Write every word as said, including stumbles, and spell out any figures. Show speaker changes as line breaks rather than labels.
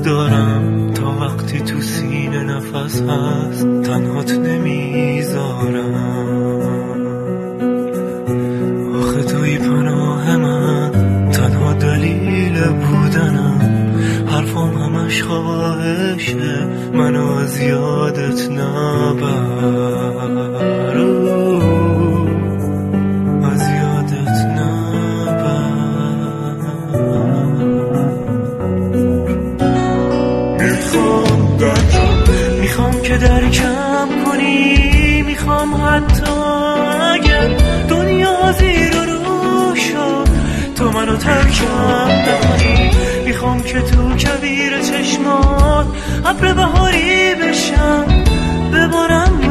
دوستت دارم تا وقتی تو سینه نفس هست تنهات نمیذارم. آخه توی پناه من، تنها دلیل بودنم، حرفام همش خواهشه منو از یادت نبر، از یادت نبر. میخوام درکم، میخوام که درکم کنی، میخوام حتی اگر دنیا زیر و رو شد تو منو ترکم نکنی. میخوام که تو کبیر چشمات ابر بهاری بشم، ببارم